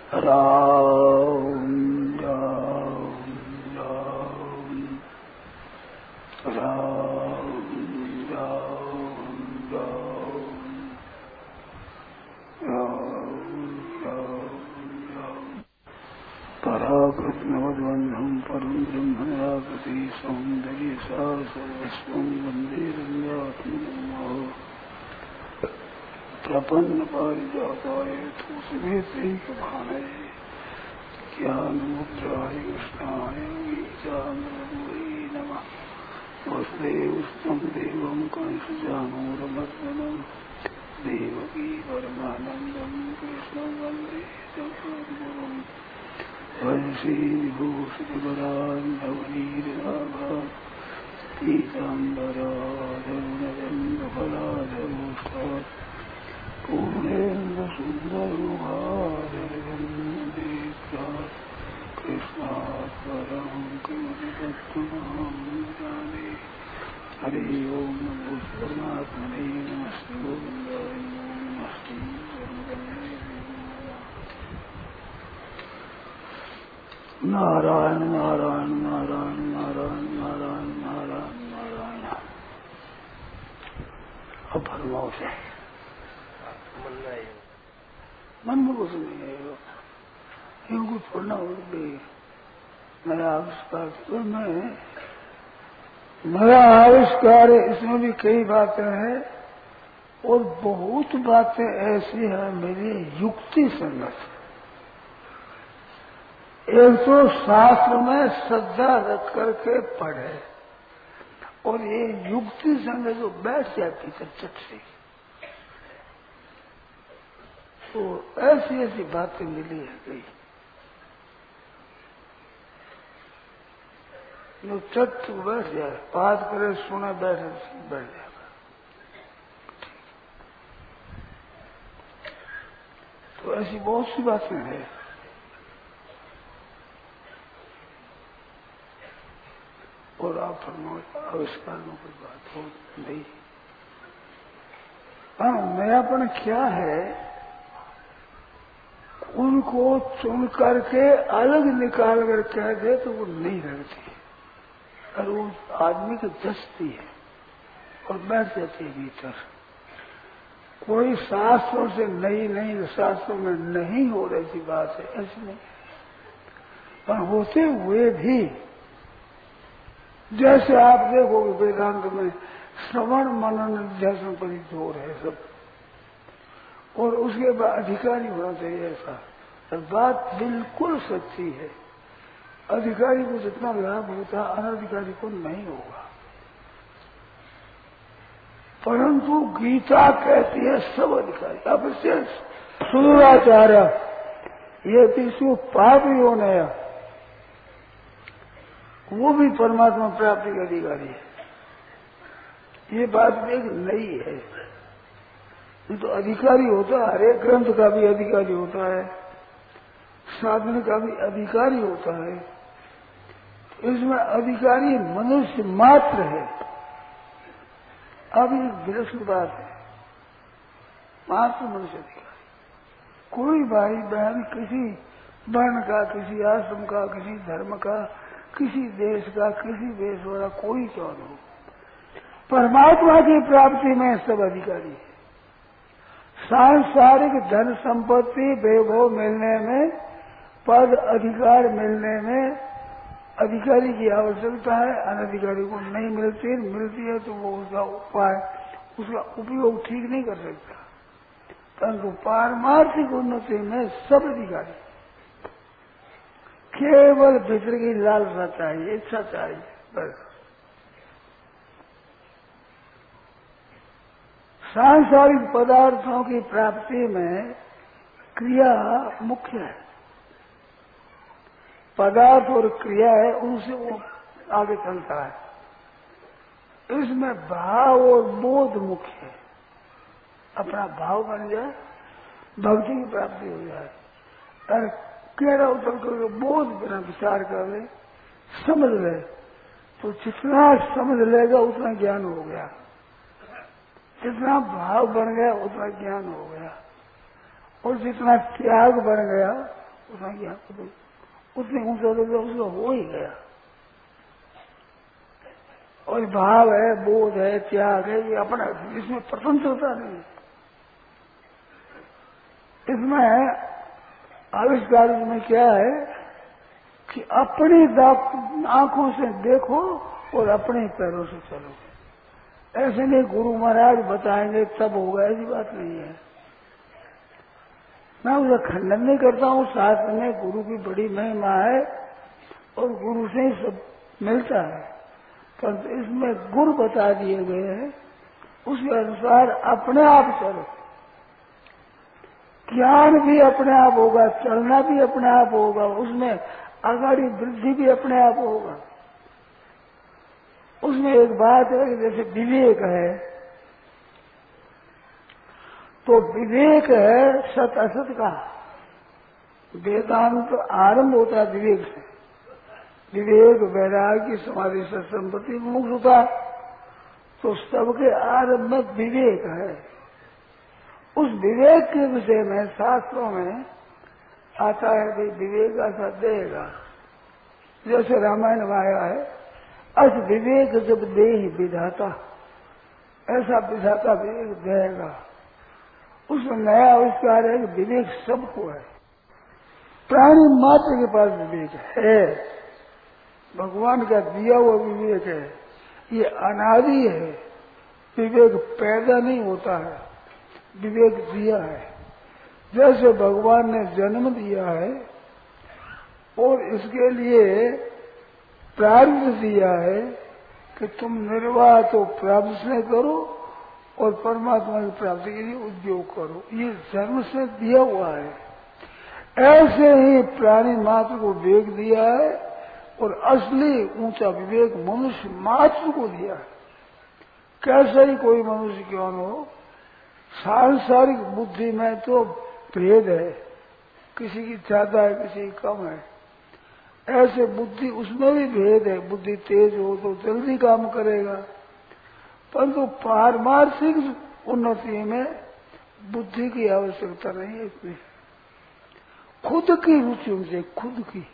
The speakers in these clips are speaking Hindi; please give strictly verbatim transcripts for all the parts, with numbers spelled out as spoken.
राम राम राम राम राम राम राम पराकृष्णवद्वन्धं परं ब्रह्मयाकृति सौन्दर्य सा सर्वस्वं वन्दे रम्यात्मनः प्रपन्न पारिजाताय तुलसीभाणे ज्ञानमुद्राय कृष्णाय गीतामृतमये नमः। वसुदेवस्तं देवं कंसचाणूरमर्दनं देवकी परमानन्दं कृष्णं वन्दे जगद्गुरुं। वंशीविभूषितपरान्नवनीरनाभात् पीताम्बराधरुणजन्मफलाधरोष्टात् पूर्णेन्द्रसुन्दरमुखादरविन्देभ्यात् कृष्णात् परं किमपि तत्त्वमहं न जाने। हरि ओं नमो परमात्मने नमस्ते गोविन्दाय नमस्ते नारायण नारायण नारायण नारायण नारायण नारायण नारायण। अब फरमाओ से मन में कुछ नहीं है, इनको छोड़ना हो गई। नया आविष्कार तो मैं नया आविष्कार है, इसमें भी कई बातें हैं और बहुत बातें ऐसी हैं मेरी युक्ति संगत। एक तो शास्त्र में श्रद्धा रख करके पढ़े और ये युक्ति संगत जो बैठ जाती है चट से, तो ऐसी ऐसी बातें मिली है गई जो चट बैठ जाए, बात करे सुने बैठे बैठ जाएगा। तो ऐसी बहुत सी बातें हैं। और आप फरमाओ आविष्कार में कोई बात हो नहीं। हाँ, नयापन क्या है, उनको चुन करके अलग निकाल कर कह दे तो वो नहीं लगती और वो आदमी की दस्ती है और बैठ जाती है भीतर। कोई शास्त्रों से नहीं नहीं शास्त्रों में नहीं हो रही बात है, ऐसी नहीं। पर होते हुए भी जैसे आप देखोगे वेदांत में श्रवण मनन ध्यान पर ही जोर है सब, और उसके बाद अधिकारी होना चाहिए ऐसा। और बात बिल्कुल सच्ची है, अधिकारी को जितना लाभ होता है अनधिकारी को नहीं होगा। परंतु गीता कहती है सब अधिकारी। अब इससे सुराचार्य ये विश्व पाप योनय, वो भी परमात्मा प्राप्ति का अधिकारी है। ये बात भी एक नई है। ये तो अधिकारी होता है, हर एक ग्रंथ का भी अधिकारी होता है, साधन का भी अधिकारी होता है। इसमें अधिकारी मनुष्य मात्र है। अब एक विलक्षण बात है, मात्र मनुष्य अधिकारी। कोई भाई बहन किसी वर्ण का, किसी आश्रम का, किसी धर्म का, किसी देश का, किसी देश वाला, कोई क्यों न हो, परमात्मा की प्राप्ति में सब अधिकारी है। सांसारिक धन संपत्ति वैभव मिलने में, पद अधिकार मिलने में अधिकारी की आवश्यकता है, अनधिकारी को नहीं मिलती। मिलती है तो वो उसका उपाय, उसका उपयोग ठीक नहीं कर सकता। परंतु पारमार्थिक उन्नति में सब अधिकारी, केवल भीतर की लालसा चाहिए, इच्छा चाहिए, बस। सांसारिक पदार्थों की प्राप्ति में क्रिया मुख्य है। पदार्थ और क्रिया है, उनसे वो आगे चलता है। इसमें भाव और बोध मुख्य है। अपना भाव बन जाए, भक्ति की प्राप्ति हो जाए। और केरा उतर कर बोध बिना विचार कर ले, समझ ले, तो जितना समझ लेगा उतना ज्ञान हो गया। जितना भाव बन गया उतना ज्ञान हो गया, और जितना त्याग बन गया उसने क्या उतने ऊंचा तो उसका हो ही गया। और भाव है, बोध है, त्याग है, ये अपना, इसमें स्वतंत्रता नहीं। इसमें आविष्कार में क्या है कि अपनी आंखों से देखो और अपने पैरों से चलो। ऐसे नहीं गुरु महाराज बताएंगे तब होगा, ऐसी बात नहीं है। मैं उसका खंडन नहीं करता हूँ, शास्त्र में गुरु की बड़ी महिमा है और गुरु से ही सब मिलता है, परंतु इसमें गुरु बता दिए गए हैं, उसके अनुसार अपने आप चलो। ज्ञान भी अपने आप होगा, चलना भी अपने आप होगा, उसमें आगाड़ी वृद्धि भी अपने आप होगा। उसमें एक बात है कि जैसे विवेक है, तो विवेक है सत असत का। वेदांत तो आरंभ होता है विवेक से, विवेक वैराग्य समाधि संपत्ति मुक्तता, तो सबके आरंभ में विवेक है। उस विवेक के विषय में शास्त्रों में आता है कि विवेक ऐसा देगा, जैसे रामायण में आया है, अस विवेक जब दे ही विधाता, ऐसा विधाता विवेक देगा। उसमें नया आविष्कार है कि विवेक सबको है, प्राणी मात्र के पास विवेक है, भगवान का दिया हुआ विवेक है, ये अनादि है। विवेक पैदा नहीं होता है, विवेक दिया है। जैसे भगवान ने जन्म दिया है और इसके लिए प्रारब्ध दिया है कि तुम निर्वाह तो प्राप्त से करो और परमात्मा की प्राप्ति के लिए उद्योग करो, ये जन्म से दिया हुआ है। ऐसे ही प्राणी मात्र को विवेक दिया है और असली ऊंचा विवेक मनुष्य मात्र को दिया है। कैसा ही कोई मनुष्य क्यों न हो, सांसारिक बुद्धि में तो भेद है, किसी की ज्यादा है, किसी की कम है। ऐसे बुद्धि उसमें भी भेद है, बुद्धि तेज हो तो जल्दी काम करेगा, परंतु पारमार्थिक उन्नति में बुद्धि की आवश्यकता नहीं है। इतनी खुद की रुचि उनसे, खुद की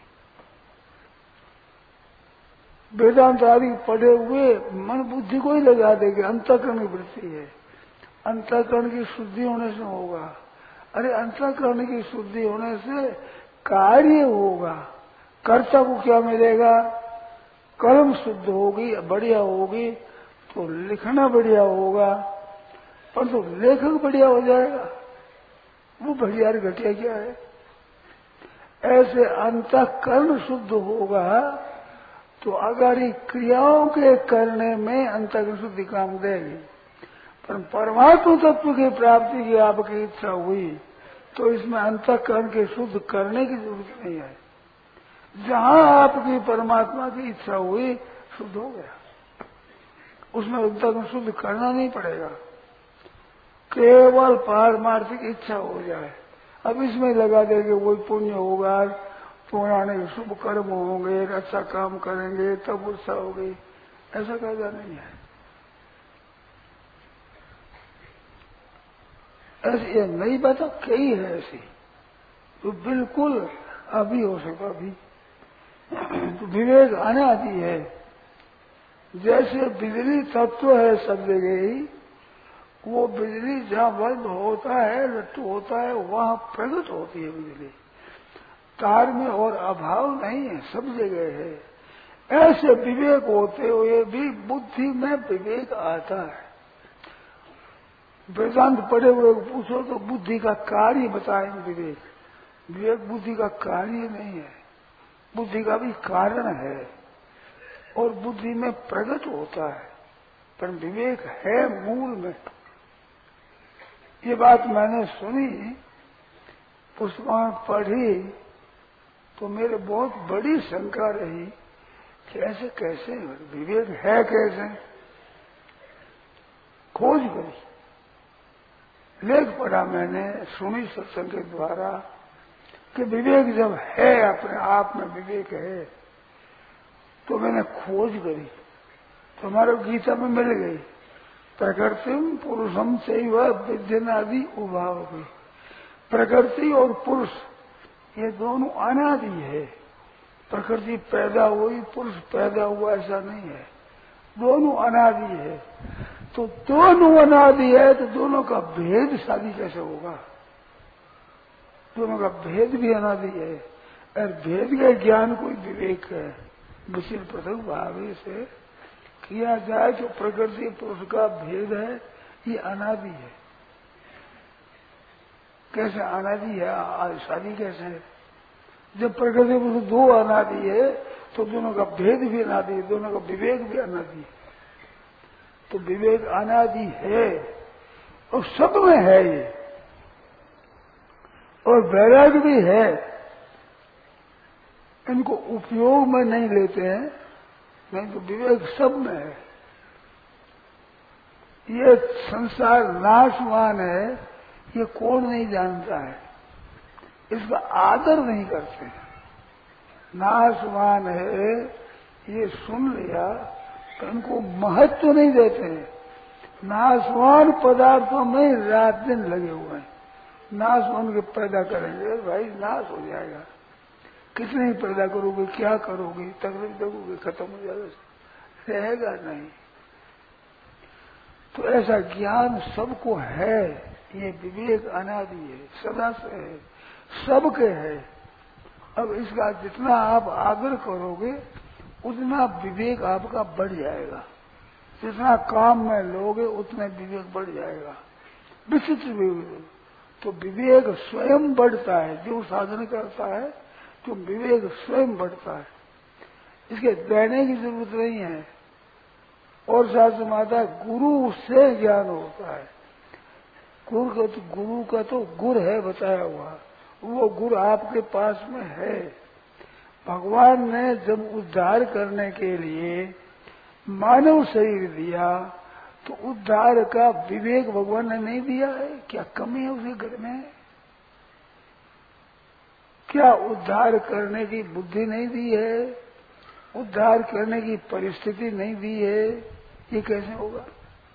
वेदांत आदि पढ़े हुए मन बुद्धि को ही लगा देंगे, अंतःकरण की वृत्ति है, अंतःकरण की शुद्धि होने से होगा। अरे अंतःकरण की शुद्धि होने से कार्य होगा, कर्ता को क्या मिलेगा, कर्म शुद्ध होगी, बढ़िया होगी तो लिखना बढ़िया होगा, परंतु तो लेखक बढ़िया हो जाएगा, वो बढ़िया घटिया क्या है। ऐसे अंतःकरण शुद्ध होगा तो अगारी क्रियाओं के करने में अंतःकरण शुद्धि काम देगी। पर परमात्मा तत्व की प्राप्ति की आपकी इच्छा हुई तो इसमें अंतःकरण के शुद्ध करने की जरूरत नहीं है। जहां आपकी परमात्मा की इच्छा हुई शुद्ध हो गया, उसमें अंतःकरण शुद्ध करना नहीं पड़ेगा, केवल पारमार्थिक इच्छा हो जाए। अब इसमें लगा देंगे वही पुण्य होगा, पुराने शुभ कर्म होंगे, अच्छा काम करेंगे तब उत्साह होगी, ऐसा कहना नहीं है। ऐसी ये नई बात कई है ऐसी, तो बिल्कुल अभी हो सकता अभी तो विवेक अनादि है। जैसे बिजली तत्व है सब जगह ही, वो बिजली जहाँ बल्ब होता है, लट्टू होता है, वहाँ प्रकट होती है बिजली, तार में और अभाव नहीं है, सब जगह है। ऐसे विवेक होते हुए भी बुद्धि में विवेक आता है। वेदांत पढ़े हुए को पूछो तो बुद्धि का कार्य बताएंगे विवेक। विवेक बुद्धि का कार्य नहीं है, बुद्धि का भी कारण है और बुद्धि में प्रकट होता है, पर विवेक है मूल में। ये बात मैंने सुनी, पुस्तकों पढ़ी तो मेरे बहुत बड़ी शंका रही कि ऐसे कैसे विवेक है, कैसे खोज करी, लेख पढ़ा मैंने, सुनी सत्संग के द्वारा कि विवेक जब है, अपने आप में विवेक है, तो मैंने खोज करी तो हमारे गीता में मिल गई, प्रकृतिम पुरुषम से वह विद्यनादि उभाव हुई। प्रकृति और पुरुष ये दोनों अनादि है। प्रकृति पैदा हुई, पुरुष पैदा हुआ, ऐसा नहीं है। दोनों अनादि है। तो दोनों अनादि है तो दोनों का भेद शादी कैसे होगा? दोनों का भेद भी अनादि है। और भेद का ज्ञान कोई विवेक है, विशिष्ट पृथक भाव से किया जाए तो प्रकृति पुरुष का भेद है, ये अनादि है। कैसे अनादि है? शादी कैसे है? जब प्रकृति पुरुष दो अनादि है तो दोनों का भेद भी अनादि है, दोनों का विवेक भी अनादि है। तो विवेक अनादि है और सब में है ये, और वैराग्य भी है। इनको उपयोग में नहीं लेते हैं, नहीं तो विवेक सब में है। ये संसार नाशवान है, ये कौन नहीं जानता है, इसका आदर नहीं करते। नाशवान है ये सुन लिया तो इनको महत्व नहीं देते हैं। नाशवान पदार्थों में रात दिन लगे हुए हैं। नाशवान के पैदा करेंगे, भाई नाश हो जाएगा, कितने ही पैदा करोगे, क्या करोगे, तकलीफ दोगे, खत्म हो जाएगा, रहेगा नहीं। तो ऐसा ज्ञान सबको है। ये विवेक अनादि है, सदा से है, सबके है। अब इसका जितना आप आदर करोगे उतना विवेक आपका बढ़ जाएगा। जितना काम में लोगे उतना विवेक बढ़ जाएगा, विचित्र विवेक। तो विवेक स्वयं बढ़ता है, जो साधन करता है तो विवेक स्वयं बढ़ता है। इसके देने की जरूरत नहीं है। और शास्त्र माता गुरु से ज्ञान होता है। गुरु का तो गुरु का तो गुर है बताया हुआ, वो गुर आपके पास में है। भगवान ने जब उद्धार करने के लिए मानव शरीर दिया तो उद्धार का विवेक भगवान ने नहीं दिया है? क्या कमी है उसके घर में? क्या उद्धार करने की बुद्धि नहीं दी है? उद्धार करने की परिस्थिति नहीं दी है? ये कैसे होगा?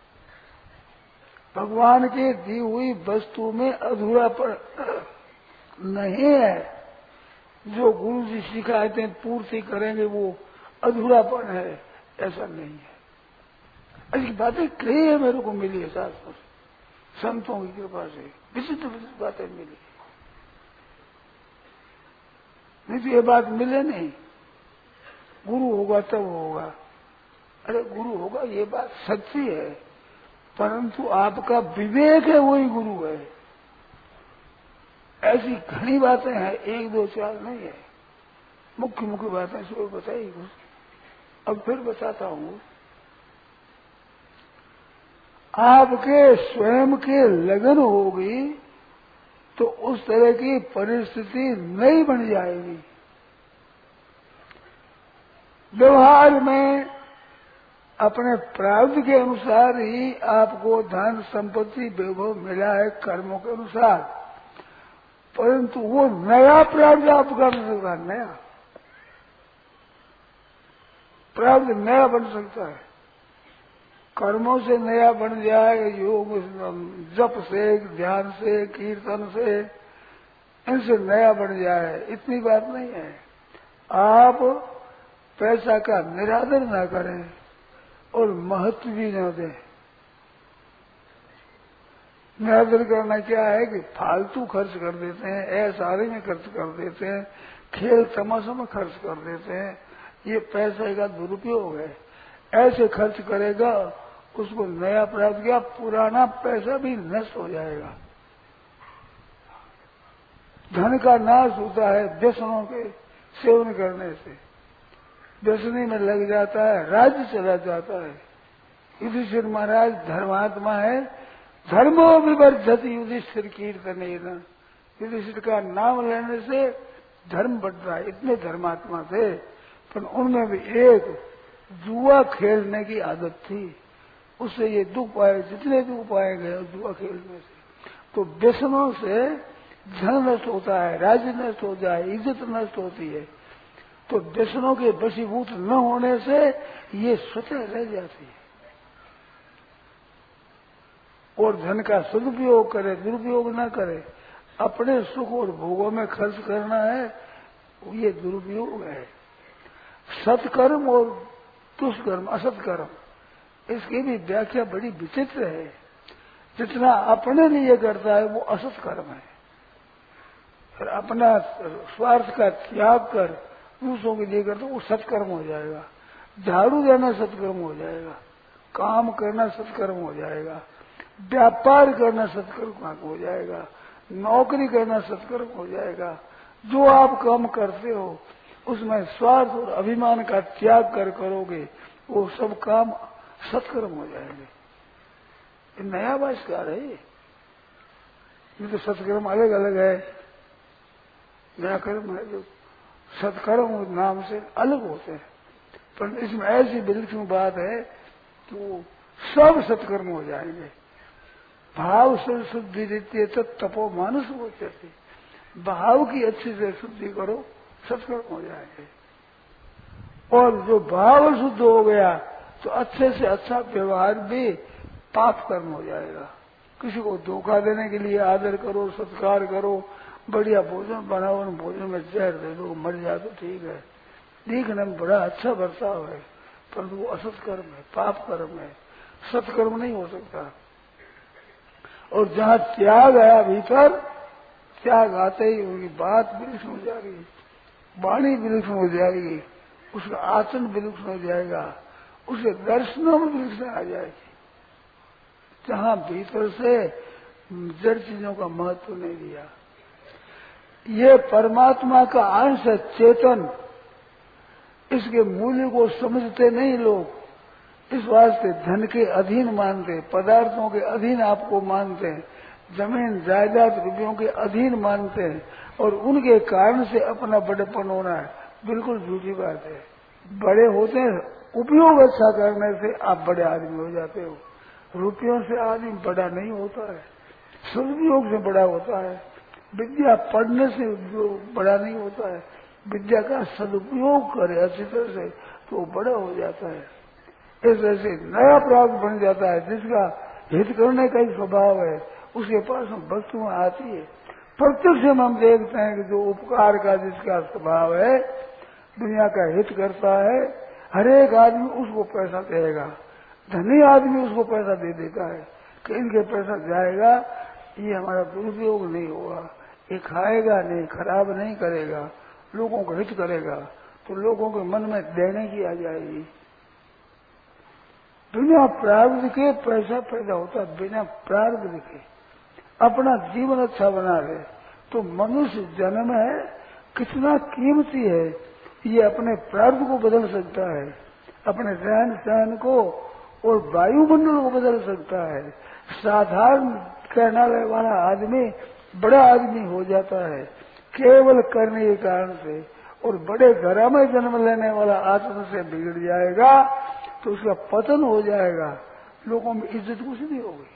भगवान के दी हुई वस्तु में अधूरापन नहीं है। जो गुरु जी सिखाते पूर्ति करेंगे वो अधूरापन है, ऐसा नहीं है। ऐसी बातें कही है, मेरे को मिली है शास्त्र संतों की कृपा से, विचित्र विचित्र बातें मिली। नहीं तो ये बात मिले नहीं। गुरु होगा तब होगा, अरे गुरु होगा ये बात सच्ची है, परंतु आपका विवेक है वही गुरु है। ऐसी घनी बातें हैं, एक दो चार नहीं है, मुख्य मुख्य बातें सब बताई कुछ। अब फिर बताता हूँ। आपके स्वयं के लगन होगी तो उस तरह की परिस्थिति नहीं बन जाएगी। व्यवहार में अपने प्रारब्ध के अनुसार ही आपको धन संपत्ति वैभव मिला है कर्मों के अनुसार, परंतु वो नया प्रारब्ध आप कर सकता है। नया प्रारब्ध नया बन सकता है, कर्मों से नया बन जाए, योग जप से, ध्यान से, कीर्तन से, इनसे नया बन जाए, इतनी बात नहीं है। आप पैसा का निरादर ना करें और महत्व भी न दें। निरादर करना क्या है कि फालतू खर्च कर देते हैं, ऐसारे में खर्च कर देते हैं, खेल तमाशों में खर्च कर देते हैं, ये पैसे का दुरुपयोग है। ऐसे खर्च करेगा उसको नया प्राप्त किया, पुराना पैसा भी नष्ट हो जाएगा। धन का नाश होता है व्यसनों के सेवन करने से, व्यसनी में लग जाता है, राज्य चला जाता है। युधिष्ठिर महाराज धर्मात्मा है, धर्मो विवर्धति युधिष्ठिर कीर्तन। युधिष्ठिर का नाम लेने से धर्म बढ़ता है, इतने धर्मात्मा थे, पर उनमें भी एक जुआ खेलने की आदत थी, उससे ये दुख पाए, जितने दुख पाए गए जुआ खेलने से। तो व्यसनों से धन नष्ट होता है, राज्य नष्ट हो जाए, इज्जत नष्ट होती है। तो व्यसनों के वशीभूत न होने से ये स्वतः रह जाती है और धन का सदुपयोग करे, दुरुपयोग न करे। अपने सुख और भोगों में खर्च करना है, ये दुरुपयोग है। सत्कर्म और दुष्कर्म, असत्कर्म, इसकी भी व्याख्या बड़ी विचित्र है। जितना अपने लिए करता है वो असत कर्म है, और अपना स्वार्थ का त्याग कर दूसरों के लिए करता वो सत्कर्म हो जाएगा। झाड़ू देना सत्कर्म हो जाएगा, काम करना सत्कर्म हो जाएगा, व्यापार करना सत्कर्म हो जाएगा, नौकरी करना सत्कर्म हो जाएगा। जो आप काम करते हो उसमें स्वार्थ और अभिमान का त्याग कर करोगे, वो सब काम सत्कर्म हो जाएंगे। ये नया आविष्कार है। ये तो सत्कर्म अलग अलग है, नया कर्म है जो सत्कर्म नाम से अलग होते हैं। पर इसमें ऐसी विलक्षण बात है कि वो सब सत्कर्म हो जाएंगे। भाव से शुद्धि देती है तो तपो मानुष होते थे। भाव की अच्छी से शुद्धि करो, सत्कर्म हो जाएंगे। और जो भाव शुद्ध हो गया तो अच्छे से अच्छा व्यवहार भी पाप कर्म हो जाएगा। किसी को धोखा देने के लिए आदर करो, सत्कार करो, बढ़िया भोजन बनाओ, भोजन में जहर दे दो, मर जाए तो ठीक है, देखने में बड़ा अच्छा बर्ताव है, परंतु वो असत कर्म है, पाप कर्म है, सत्कर्म नहीं हो सकता। और जहाँ त्याग आया भीतर, त्याग आते ही उनकी बात विलक्षण हो जाएगी, वाणी विलक्षण हो जाएगी, उसका आचरण विलक्षण हो जाएगा, उसके दर्शनों में विलक्षण आ जाएगी। जहाँ भीतर से जड़ चीजों का महत्व नहीं दिया। ये परमात्मा का अंश है, चेतन, इसके मूल्य को समझते नहीं लोग। इस वास्ते धन के अधीन मानते, पदार्थों के अधीन आपको मानते हैं, जमीन जायदाद रुपयों के अधीन मानते हैं, और उनके कारण से अपना बड़ेपन होना है, बिल्कुल झूठी बात है। बड़े होते हैं उपयोग अच्छा करने से, आप बड़े आदमी हो जाते हो। रुपयों से आदमी बड़ा नहीं होता है, सदुपयोग से बड़ा होता है। विद्या पढ़ने से बड़ा नहीं होता है, विद्या का सदुपयोग करे अच्छी तरह से तो बड़ा हो जाता है। इस तरह से नया प्राप्त बन जाता है, जिसका हित करने का ही स्वभाव है, उसके पास हम वस्तुएं आती है। प्रत्यक्ष में हम देखते हैं कि जो उपकार का जिसका स्वभाव है, दुनिया का हित करता है, हर एक आदमी उसको पैसा देगा। धनी आदमी उसको पैसा दे देता है कि इनके पैसा जाएगा, ये हमारा दुरुपयोग नहीं होगा, ये खाएगा नहीं, खराब नहीं करेगा, लोगों को हित करेगा, तो लोगों के मन में देने की आ जाएगी। बिना प्रारब्ध के पैसा पैदा होता, बिना प्रारब्ध के अपना जीवन अच्छा बना ले तो मनुष्य जन्म है कितना कीमती है। ये अपने प्रारब्ध को बदल सकता है, अपने रहन सहन को और वायुमंडल को बदल सकता है। साधारण कहने वाला आदमी बड़ा आदमी हो जाता है केवल करने के कारण से, और बड़े घर में जन्म लेने वाला आत्मा से बिगड़ जाएगा तो उसका पतन हो जाएगा, लोगों में इज्जत कुछ नहीं होगी।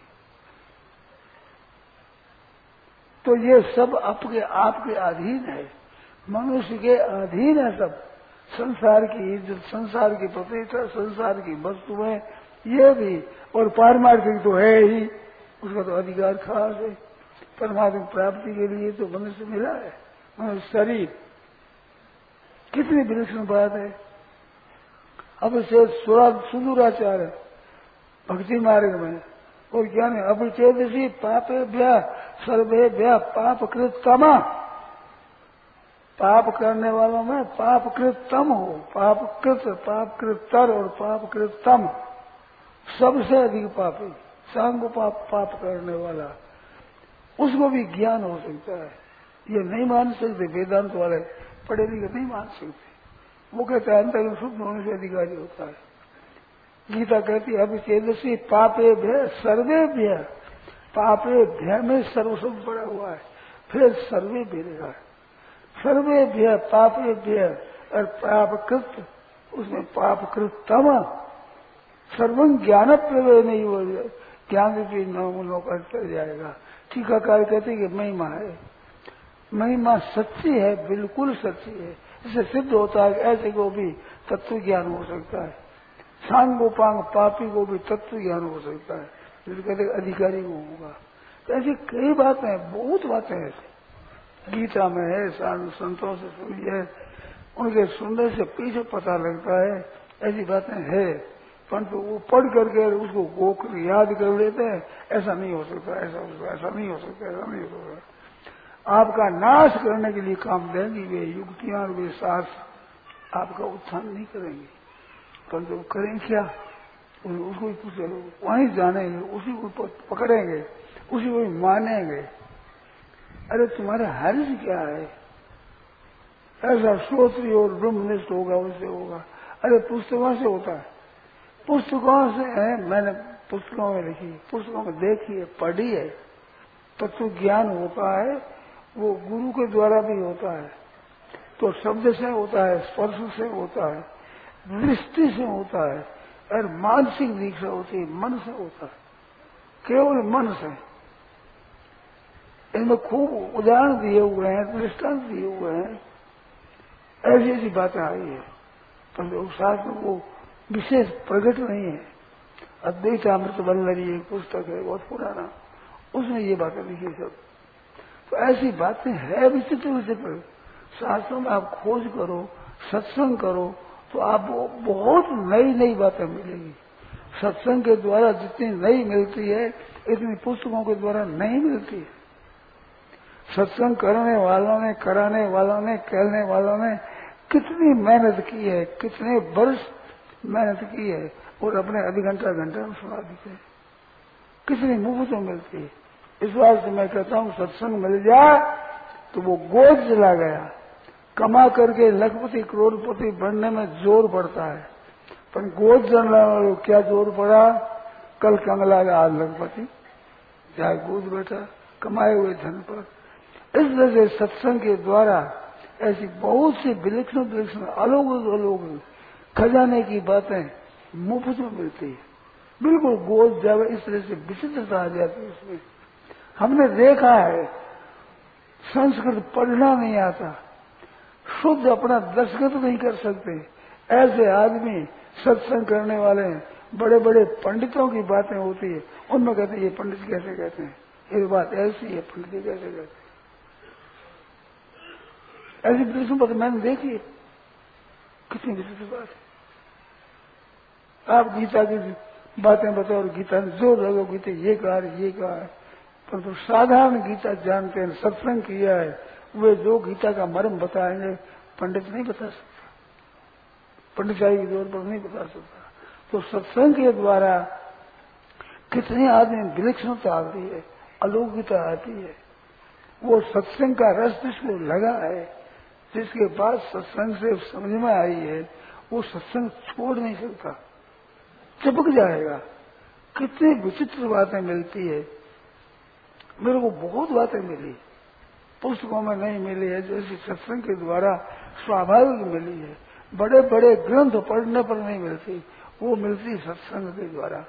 तो ये सब आपके आपके अधीन है, मनुष्य के अधीन है सब। संसार की इज्जत, संसार की प्रतिष्ठा, संसार की वस्तुएं, ये भी, और पारमार्थिक तो है ही, उसका तो अधिकार खास है। परमात्मा प्राप्ति के लिए तो मनुष्य मिला है, मनुष्य शरीर, कितनी विलक्षण बात है। अब से सुदूराचार है भक्ति मार्ग में, और क्या नहीं, अब चेदसी पापे भ्या सर्वे भ्या पाप कृतमा, पाप करने वालों में पाप कृतम हो, पाप कृत, पाप कृतर और पाप कृतम, सबसे अधिक पापी सांग पाप पाप करने वाला, उसको भी ज्ञान हो सकता है। ये नहीं मान सकते वेदांत वाले, पढ़े लिखे नहीं मान सकते। वो कहते हैं अंतर शुद्ध होने से अधिकारी होता है। गीता कहती है अभिचेदसी पापे भय सर्वे भय, पापे भय में सर्वशब्द पड़ा हुआ है, फिर सर्वे भी रहेगा, सर्वे भय पापे भय, और पापकृत उसमें पापकृत तम सर्वं ज्ञान प्रवेश नहीं हो, ज्ञान की नौ का चल जाएगा। टीकाकार कहते कि महिमा है, महिमा सच्ची है, बिल्कुल सच्ची है। इससे सिद्ध होता है ऐसे को भी तत्व ज्ञान हो सकता है, सांगोपांग पापी को भी तत्व ज्ञान हो सकता है, जिसे कहते अधिकारी को होगा। तो ऐसी कई बातें हैं, बहुत बातें हैं ऐसी। गीता में है, साधु संतों से सुनी है, उनके सुनने से पीछे पता लगता है ऐसी बातें है, परंतु वो पढ़ करके उसको गोकर याद कर लेते हैं। ऐसा नहीं हो सकता, ऐसा हो सकता, ऐसा नहीं हो सकता, ऐसा नहीं हो सकता। आपका नाश करने के लिए काम देंगी वे युक्तियां और वे शास्त्र, आपका उत्थान नहीं करेंगे, परंतु वो करें क्या, उसको ही पूछे, वहीं जानेंगे, उसी को पकड़ेंगे, उसी को मानेंगे। अरे तुम्हारे हर्ष क्या है, ऐसा श्रोत्री और ब्रह्मनिष्ठ होगा वैसे होगा। अरे पुस्तकों से होता है, पुस्तकों से है, मैंने पुस्तकों में लिखी, पुस्तकों में देखी है, पढ़ी है। तत्व ज्ञान होता है वो गुरु के द्वारा भी होता है, तो शब्द से होता है, स्पर्श से होता है, दृष्टि से होता है, और मानसिक दीक्षा होती है, मन से होता है, केवल मन से। इनमें खूब उदाहरण दिए हुए हैं, दृष्टांत दिए हुए हैं, ऐसी ऐसी बातें आई है, पर शास्त्र को विशेष प्रकट नहीं है। अद्वैतामृत वल्लरी एक पुस्तक है बहुत पुराना, उसमें ये बातें लिखी सब। तो ऐसी बातें है विचित्र विचित्र, शास्त्रों में आप खोज करो, सत्संग करो, तो आपको बहुत नई नई बातें मिलेगी। सत्संग के द्वारा जितनी नई मिलती है इतनी पुस्तकों के द्वारा नहीं मिलती है। सत्संग करने वालों ने, कराने वालों ने, कहने वालों ने कितनी मेहनत की है, कितने वर्ष मेहनत की है, और अपने आधे घंटा घंटा में सुना देते हैं। कितनी मुफ्त में मिलती है। इस बात से मैं कहता हूँ सत्संग मिल जाए तो वो गोद चला गया। कमा करके लखपति करोड़पति बनने में जोर पड़ता है, पर गोद जलने वालों क्या जोर पड़ा, कल कंगला का आज लखपति, चाहे गोद बैठा कमाए हुए धन पर। इस वजह से सत्संग के द्वारा ऐसी बहुत सी विलक्षण विलक्षण अलौकिक अलौकिक खजाने की बातें मुफ्त में मिलती है, बिल्कुल गोद जावे, इस तरह से विचित्रता आ जाती है उसमें। हमने देखा है, संस्कृत पढ़ना नहीं आता, शुद्ध अपना दस्तखत नहीं कर सकते, ऐसे आदमी सत्संग करने वाले हैं। बड़े बड़े पंडितों की बातें होती है, उनमें कहते हैं ये पंडित कैसे कहते हैं, ये बात ऐसी है, पंडित कैसे कहते हैं, ऐसी विचित्र बात मैंने देखी, कितनी विचित्र बात है। आप गीता की बातें बताओ और गीता में जोर लगो, गीता ये कहा ये कहा है, परंतु तो साधारण गीता जानते हैं, सत्संग किया है, वे जो गीता का मर्म बताएंगे पंडित नहीं बता सकता, पंडिताई के जोर पर नहीं बता सकता। तो सत्संग के द्वारा कितने आदमी विलक्षणता आती है, अलौकिकता आती है। वो सत्संग का रस जिसको लगा है, जिसके बाद सत्संग से समझ में आई है, वो सत्संग छोड़ नहीं सकता, चिपक जाएगा। कितनी विचित्र बातें मिलती है, मेरे को बहुत बातें मिली, पुस्तकों में नहीं मिली है, जैसे सत्संग के द्वारा स्वाभाविक मिली है। बड़े बड़े ग्रंथ पढ़ने पर नहीं मिलती, वो मिलती सत्संग के द्वारा।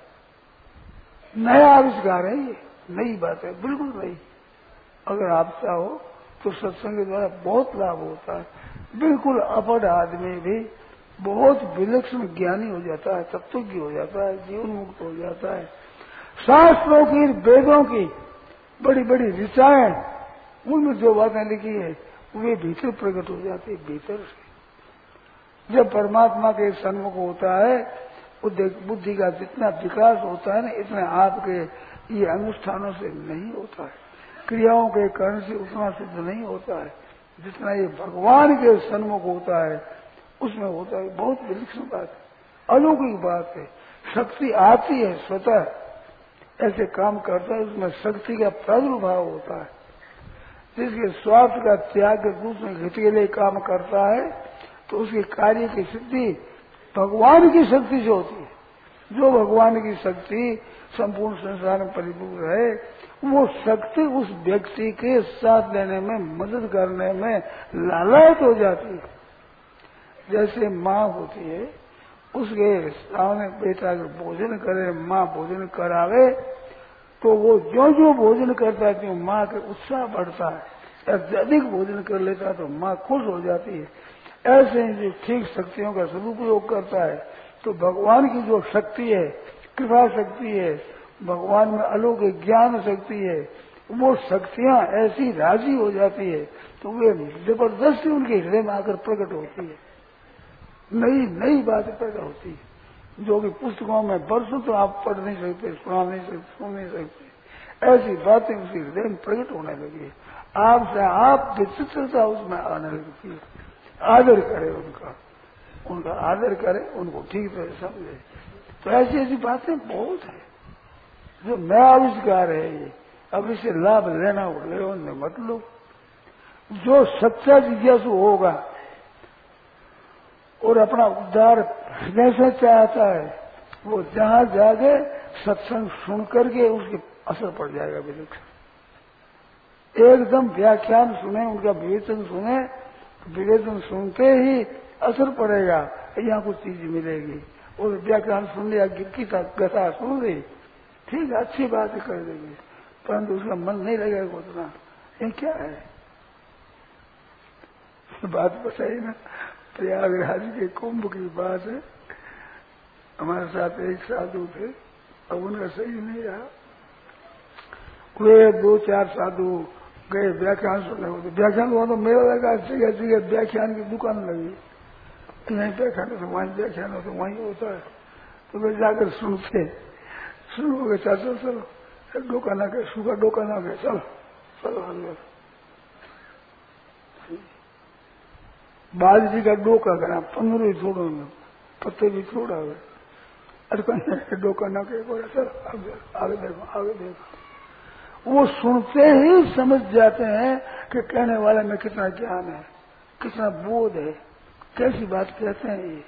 नया आविष्कार है ये, नई बात है, बिल्कुल नई। अगर आप चाहो तो सत्संग के द्वारा बहुत लाभ होता है। बिल्कुल अपढ़ आदमी भी बहुत विलक्षण ज्ञानी हो जाता है, तत्वज्ञ हो जाता है, जीवन मुक्त हो जाता है। शास्त्रों की, वेदों की बड़ी बड़ी ऋचाएं, उनमें जो बातें लिखी है वे भीतर प्रकट हो जाती है, भीतर से। जब परमात्मा के सन्मुख होता है, बुद्धि का जितना विकास होता है ना, इतना आपके ये अनुष्ठानों से नहीं होता है, क्रियाओं के कारण से उतना सिद्ध नहीं होता है, जितना ये भगवान के सन्मुख होता है उसमें होता है। बहुत विलक्षण बात है, अलौकिक बात है। शक्ति आती है स्वतः, ऐसे काम करता है, उसमें शक्ति का प्रादुर्भाव होता है। जिसके स्वार्थ का त्याग रूप में घटेले काम करता है, तो उसके कार्य की सिद्धि भगवान की शक्ति से होती है। जो भगवान की शक्ति संपूर्ण संसार में परिपूर्ण है, वो शक्ति उस व्यक्ति के साथ लेने में, मदद करने में लालायत हो जाती है। जैसे माँ होती है, उसके सामने बेटा अगर भोजन करे, माँ भोजन करावे, तो वो जो जो भोजन करता है तो माँ का उत्साह बढ़ता है। अधिक भोजन कर लेता है तो माँ खुश हो जाती है। ऐसे ही जो ठीक शक्तियों का सदुपयोग करता है, तो भगवान की जो शक्ति है, कृपा शक्ति है, भगवान में अलौकिक ज्ञान शक्ति है, वो शक्तियां ऐसी राजी हो जाती है तो वे जबरदस्ती उनके हृदय में आकर प्रकट होती है, नई नई बातें पैदा होती है जो कि पुस्तकों में बरसों तो आप पढ़ नहीं सकते, सुना नहीं सकते, सुन नहीं सकते। ऐसी बातें उसके हृदय में प्रकट होने लगी। आपसे आप विचित्रता उसमें आने लगती है। आदर करे उनका, उनका आदर करे, उनको ठीक तरह समझे। तो ऐसी ऐसी बातें बहुत है जो नया आविष्कार है ये। अब इसे लाभ लेना हो ले उनमें मत लो। जो सच्चा जिज्ञासु होगा और अपना उद्धार हृदय से चाहता है वो जहां जाके सत्संग सुन करके उसके असर पड़ जाएगा। विवेचन एकदम व्याख्यान सुने, उनका विवेचन सुने, विवेचन सुनते ही असर पड़ेगा, यहाँ कुछ चीज मिलेगी। और व्याख्यान सुन लिया, गीता कथा सुन ली, ठीक है, अच्छी बात कर देंगे, परंतु उसका मन नहीं लगेगा उतना। ये क्या है बात बताई ना, प्रयागराज के कुंभ की बात है। हमारे साथ एक साधु थे, अब उनका सही नहीं रहा। वे दो चार साधु गए व्याख्यान सुनने को, व्याख्यान हुआ तो मेरा लगा जगह जगह व्याख्यान की दुकान लगी, नहीं व्याख्यान तो वहीं व्याख्यान हो तो वहीं होता है। तो वे जाकर सुनते, शुरू हो गए, चलो चलो डोका ना गए, सूखा डोका ना गए, चलो चलो अंदर। बाल जी का डोका करा, पंद्रह ही छोड़ो, पत्ते भी छोड़ा हुए, अरे डोका ना गए, चलो आगे आगे देखो आगे देखो। वो सुनते ही समझ जाते हैं कि कहने वाले में कितना ज्ञान है, कितना बोध है, कैसी बात कहते हैं ये।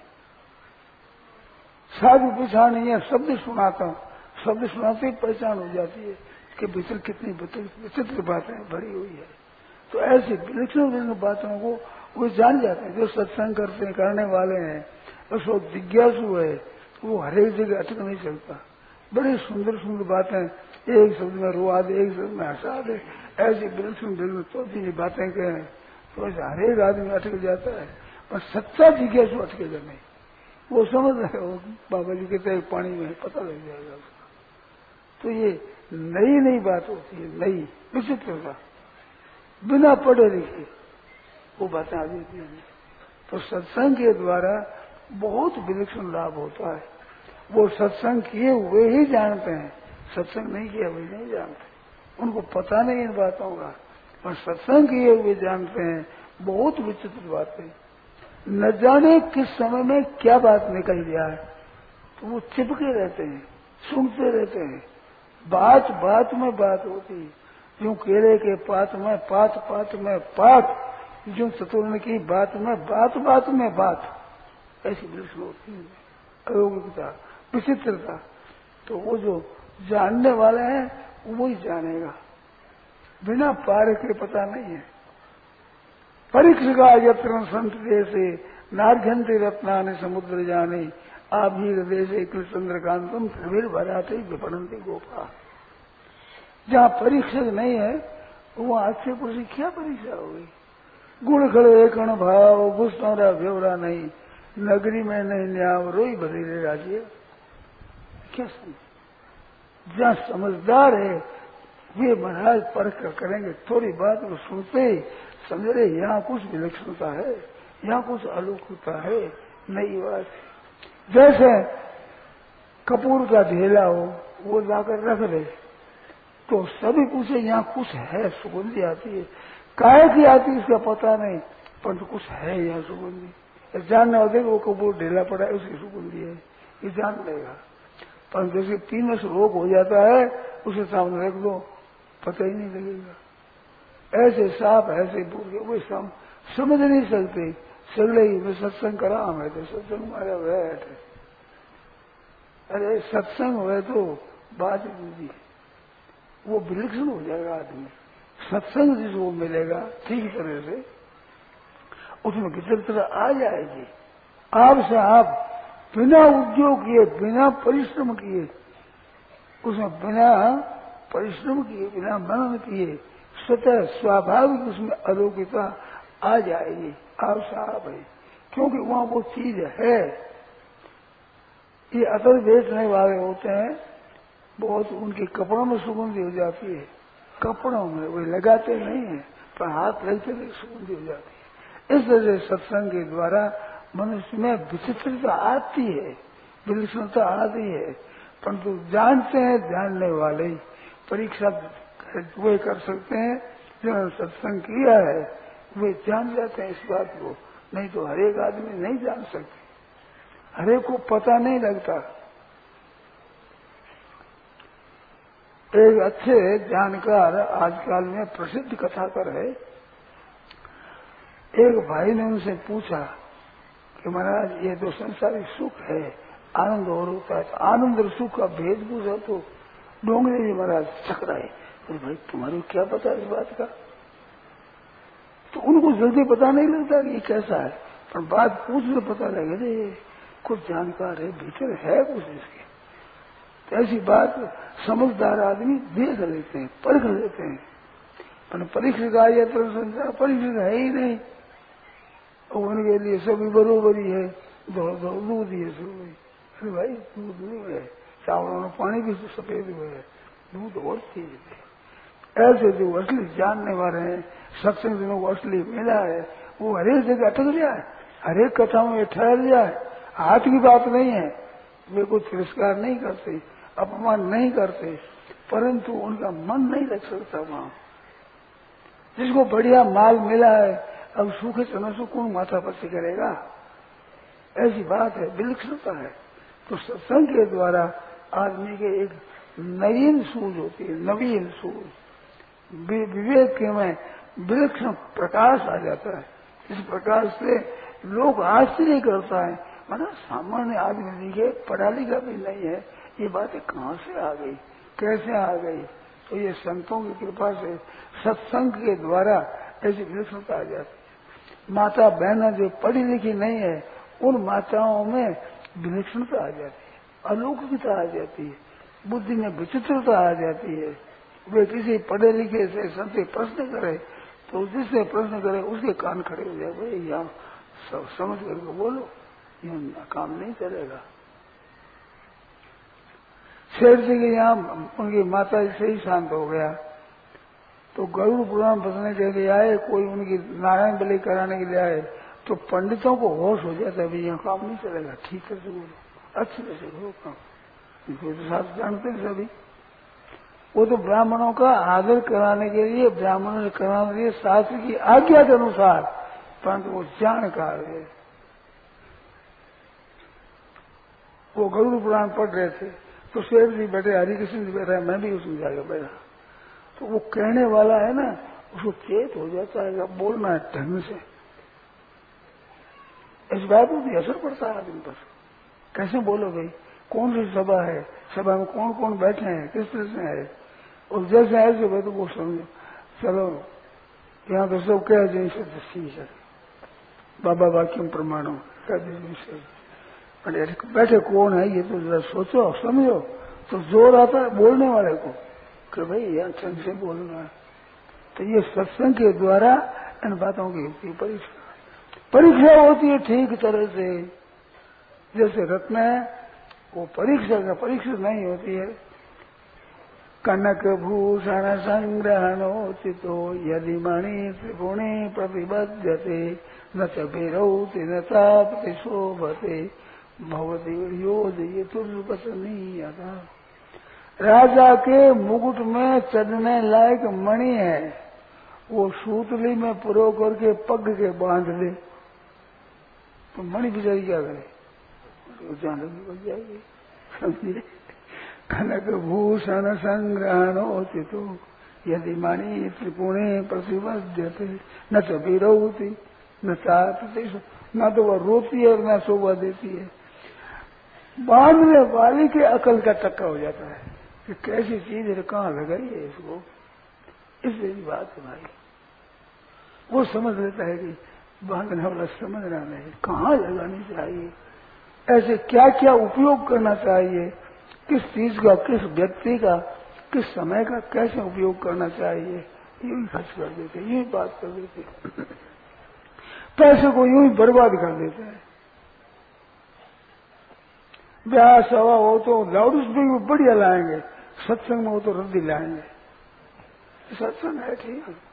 साधु पीछा नहीं है, शब्द सुनाता हूँ, शब्द सुनाते ही पहचान हो जाती है कि भीतर कितनी विचित्र बातें भरी हुई है। तो ऐसी विलक्षण विलक्षण बातों को वो जान जाते हैं। जो सत्संग करते हैं, करने वाले हैं, उसको जिज्ञासु है, वो हरेक जगह अटक नहीं सकता। बड़ी सुंदर सुंदर बातें, एक शब्द में रुआ दे, एक शब्द में हंसा दे, ऐसी विलक्षण विलक्षण चौथी बातें कहें तो ऐसे हरेक आदमी अटक जाता है। पर सच्चा जिज्ञासु अटकेगा नहीं, वो समझ रहे हो बाबा जी कहते हैं पानी में पता लग जाएगा उसका। तो ये नई नई बात होती है, नई विचित्रता, बिना पढ़े लिखे वो बातें आ जाती हैं। तो सत्संग के द्वारा बहुत विलक्षण लाभ होता है। वो सत्संग किए हुए ही जानते हैं, सत्संग नहीं किए हुए नहीं जानते, उनको पता नहीं इन बातों का। और सत्संग किए हुए जानते हैं बहुत विचित्र बातें, न जाने किस समय में क्या बात निकल जाए, तो वो चिपके रहते हैं, सुनते रहते हैं। बात बात में बात होती है, यूं केले के पात में पात पात में पात, जो चतुर्ण की बात में बात बात में बात, ऐसी विलक्षण होती है अयोग्यता, विचित्रता। तो वो जो जानने वाले हैं वो ही जानेगा, बिना पार के पता नहीं है। परीक्षा यत्र संत देशे नार्घ्यंते रत्नानि समुद्र जाने आभीर देशे कृष्णचंद्रकांतम प्रवीर भराते विपणंती गोपा। जहाँ परीक्षा नहीं है वहाँ अच्छे पुरुष की क्या परीक्षा होगी। गुण खड़े कण भाव गुस्सा व्यवरा नहीं, नगरी में नहीं न्याव रोई बधेरे राज्य। क्या समझ, जहाँ समझदार है वे महाराज परख करेंगे, थोड़ी बात को सुनते ही समझ रहे यहाँ कुछ विलक्षणता है, यहाँ कुछ अलौकिकता है, नई बात। जैसे कपूर का ढेला हो, वो लाकर रख दे तो सभी पूछे यहाँ कुछ है, सुगंधी आती है, काहे की आती है इसका पता नहीं, परंतु कुछ है यहाँ सुगंधी। जानने वाले वो कपूर ढेला पड़ा है उसकी सुगंधी है, ये जान लेगा। परंतु जैसे तीन रोग हो जाता है उसे सामने रख दो, पता ही नहीं लगेगा। ऐसे साफ ऐसे बूढ़े वो सम, समझ नहीं सकते। सगले ही में सत्संग करा हमें तो सत्संग मारा बैठ, अरे सत्संग हुए तो बात दूसरी, वो विलक्षण हो जाएगा आदमी। सत्संग जिसको मिलेगा ठीक तरह से उसमें विचित्रता आ जाएगी। आपसे आप बिना उद्योग किए, बिना परिश्रम किए, उसमें बिना परिश्रम किए, बिना मनन किए, स्वतः स्वाभाविक उसमें अलौकिकता आ जाएगी। आप साहब है, क्योंकि वहां वो चीज है। ये अतर बेचने वाले होते हैं, बहुत उनके कपड़ों में सुगंधी हो जाती है, कपड़ों में वे लगाते नहीं है, पर हाथ लगते नहीं सूंधी हो जाती है। इस वजह से सत्संग के द्वारा मनुष्य में विचित्रता आती है, विलक्षणता आती है, परंतु जानते हैं जानने वाले ही परीक्षा वे कर सकते हैं। जिन्होंने सत्संग किया है वे जान जाते हैं इस बात को, नहीं तो हरेक आदमी नहीं जान सकते, हरेक को पता नहीं लगता। एक अच्छे जानकार आजकल में प्रसिद्ध कथाकार है, एक भाई ने उनसे पूछा कि महाराज ये तो संसारिक सुख है, आनंद और होता है, तो आनंद और सुख का भेद पूछा तो डोंगरे जी महाराज चकराए। तो भाई तुम्हारे क्या पता इस बात का? तो उनको जल्दी पता नहीं लगता कि ये कैसा है, पर बात पूछ तो पता लगे रे कुछ जानकार है, भीतर है कुछ इसके। तो ऐसी बात समझदार आदमी देख लेते हैं, परख लेते हैं, पर परीक्षित आया तो संसार परीक्षित है ही नहीं, और उनके लिए सभी बरोबरी है, दो दो दूध ही है सब। अरे भाई दूध नहीं है, चावलों में पानी भी सफेद हुए है, दूध और चीज है। ऐसे जो असली जानने वाले हैं, सत्संग जिन्हों को असली मिला है, वो हरेक जगह अटक गया है, हरेक कथाओं में ठहर गया है। हाथ की बात नहीं है, वे कुछ तिरस्कार नहीं करते, अपमान नहीं करते, परंतु उनका मन नहीं लग सकता वहां। जिसको बढ़िया माल मिला है, अब सूखे चना से कौन माथा पच्ची करेगा? ऐसी बात है, विलक्षणता है। तो सत्संग के द्वारा आदमी के एक नवीन सूझ होती है, नवीन सूझ, विवेक के में विलक्षण प्रकाश आ जाता है। इस प्रकाश से लोग आश्चर्य करता है, मतलब सामान्य आदमी दिखे, पढ़ा लिखा भी नहीं है, ये बातें कहाँ से आ गई, कैसे आ गई? तो ये संतों की कृपा से सत्संग के द्वारा ऐसी विलक्षणता आ जाती है। माता बहना जो पढ़ी लिखी नहीं है, उन माताओं में विलक्षणता आ जाती है, अलौकिकता आ जाती है, बुद्धि में विचित्रता आ जाती है। वे किसी पढ़े लिखे से संत प्रश्न करे तो जिससे प्रश्न करे उसके कान खड़े हो जाए, भाई यहाँ सब समझ करके बोलो, यहाँ काम नहीं चलेगा। शेर जी के यहाँ उनकी माता से ही शांत हो गया, तो गरुड़ पुराण बसने के लिए आए, कोई उनकी नारायण बलि कराने के लिए आए, तो पंडितों को होश हो जाता है, भाई यहाँ काम नहीं चलेगा, ठीक है से बोलो, अच्छे से बोलो काम, इनको तो साथ जानते हैं सभी। वो तो ब्राह्मणों का आदर कराने के लिए, ब्राह्मणों से कराने के लिए शास्त्र की आज्ञा के अनुसार, परंतु वो जानकार है। वो गरुड़ पुराण पढ़ रहे थे, तो शेर जी बैठे, हरिकृष्ण जी बैठा, मैं भी उसमें जाकर बैठा, तो वो कहने वाला है ना, उसको चेत हो जाता है, बोलना है ढंग से। इस बात में भी असर पड़ता है आदमी पर, कैसे बोलो भाई, कौन सी सभा है, सभा में कौन कौन बैठे हैं, किस तरह से है, और जैसे ऐसे भाई तो वो समझो, चलो यहाँ तो सब कह जैसे बाबा वाक्यम प्रमाणो कह दीजिए, बैठे कौन है ये तो जरा सोचो समझो, तो जोर आता है बोलने वाले को कि भाई यहाँ चंद से बोलना है। तो ये सत्संग के द्वारा इन बातों की होती है परीक्षा, परीक्षा होती है ठीक तरह से। जैसे रत्न है वो परीक्षा का परीक्षा नहीं होती है। कनक भूषण संग्रहणोचितो यदि मणि त्रिगुणे प्रतिबध्यते न च विरौति न चापति शोभते भवति योजयितुर्वचनीयता। राजा के मुकुट में चढ़ने लायक मणि है, वो सूतली में पुरो करके पग के बांध ले तो मणि बिचारी क्या करे, जान लग जाएगी, समझिए। कनक भूषण संग्रहणोचितो यदि मणि त्रिपुणे प्रतिबध्यते न च विरौति न चापति, न तो वह रोती है और न शोभा देती है। बांधने वाली के अकल का टक्का हो जाता है कि कैसी चीज है, कहाँ लगाई है इसको, इसलिए बात है भाई। वो समझ लेता है कि बांधने वाला समझना नहीं, कहाँ लगानी चाहिए, ऐसे क्या क्या उपयोग करना चाहिए, किस चीज का, किस व्यक्ति का, किस समय का कैसे उपयोग करना चाहिए, यूं ही खर्च कर देते, यूं ही बात कर देते, पैसे को यूं ही बर्बाद कर देते हैं। ब्याह सभा हो तो लाउड स्पीकर बढ़िया लाएंगे, सत्संग में हो तो रद्दी लाएंगे। सत्संग है ठीक है,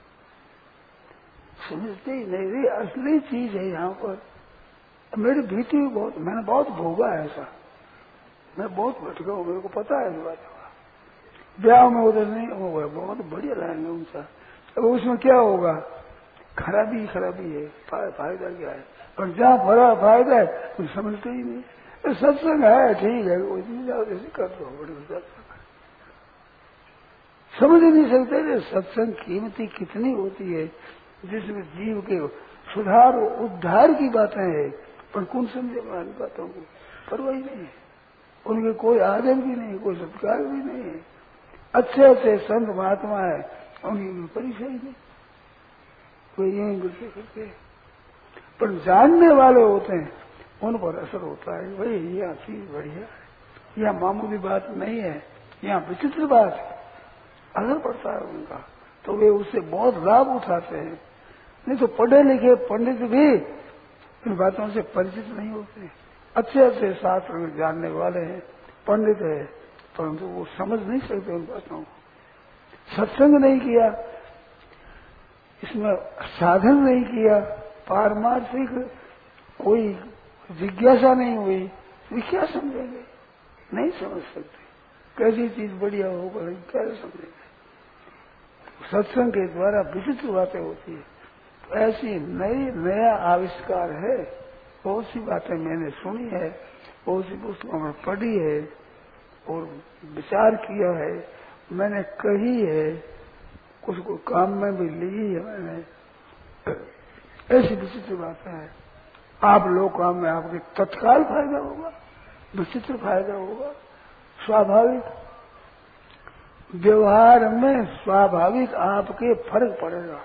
समझते ही नहीं रही असली चीज है यहाँ पर। मेरी भीति भी बहुत, मैंने बहुत भोगा है ऐसा, मैं बहुत भटका हूँ, मेरे को पता है इस बात का। ब्याह में उधर नहीं होगा, बहुत बढ़िया लाएंगे उनका। अब उसमें क्या होगा, खराबी खराबी है, फायदा क्या है, और जहाँ बड़ा फायदा है कुछ समझते ही नहीं। तो सत्संग है ठीक है, उसमें जाओ जैसे कर दो, बड़ी सत्संग समझ ही नहीं सकते। सत्संग कीमती कितनी होती है, जिसमें जीव के सुधार उद्धार की बातें हैं, पर कौन समझे हमारी बातों को, परवाही नहीं है, उनके कोई आदर भी नहीं, कोई सत्कार भी नहीं है। अच्छे अच्छे संत महात्मा है, उनकी परिचय नहीं, कोई यही गुस्से करते, पर जानने वाले होते हैं उन पर असर होता है। भाई यह चीज बढ़िया है, यह मामूली बात नहीं है, यह विचित्र बात है, असर पड़ता है उनका, तो वे उससे बहुत लाभ उठाते हैं। नहीं तो पढ़े लिखे पंडित भी इन बातों से परिचित नहीं होते। अच्छे अच्छे शास्त्र में जानने वाले हैं, पंडित है, परंतु वो समझ नहीं सकते उन बातों को। सत्संग नहीं किया, इसमें साधन नहीं किया, पारमार्थिक कोई जिज्ञासा नहीं हुई, तो क्या समझेंगे, नहीं समझ सकते। कैसी चीज बढ़िया हो बड़ी कैसे समझेंगे। सत्संग के द्वारा विचित्र बातें होती है, तो ऐसी नई नया आविष्कार है। बहुत सी बातें मैंने सुनी है, बहुत सी पुस्तकों में पढ़ी है और विचार किया है, मैंने कही है, कुछ को काम में भी ली है मैंने। ऐसी विचित्र बातें हैं। आप लोग काम में आपके तत्काल फायदा होगा, विचित्र फायदा होगा, स्वाभाविक व्यवहार में स्वाभाविक आपके फर्क पड़ेगा।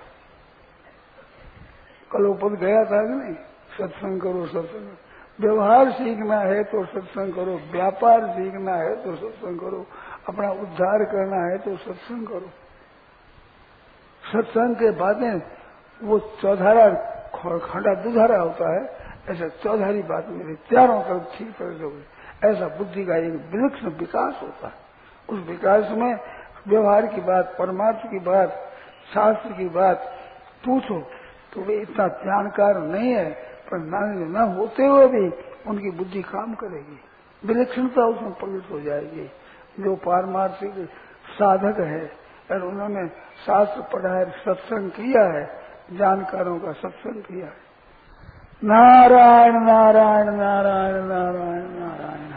कलोपद गया था कि नहीं, सत्संग करो सत्संग, व्यवहार सीखना है तो सत्संग करो, व्यापार सीखना है तो सत्संग करो, अपना उद्धार करना है तो सत्संग करो। सत्संग के बातें वो चौधारा खंडा दुधारा होता है, ऐसा चौधारी बात मेरे चारों तरफ ठीक कर, ऐसा बुद्धि का एक विलक्षण विकास होता है। उस विकास में व्यवहार की बात, परमार्थ की बात, शास्त्र की बात पूछो तो वे इतना जानकार नहीं है, पर न होते हुए भी उनकी बुद्धि काम करेगी, विलक्षणता उसमें प्रकट हो जाएगी। जो पारमार्थिक साधक है और उन्होंने शास्त्र पढ़ा है, सत्संग किया है, जानकारों का सत्संग किया है। नारायण नारायण नारायण नारायण नारायण।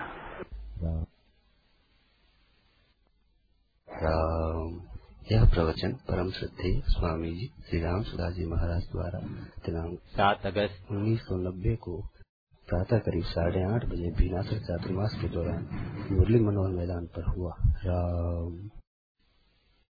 राम। यह प्रवचन परम श्रद्धेय स्वामी जी श्री राम सुदास जी महाराज द्वारा दिनांक सात अगस्त उन्नीस सौ नब्बे को प्रातः करीब साढ़े आठ बजे भीनासर चातुर्मास के दौरान मुरली मनोहर मैदान पर हुआ। राम।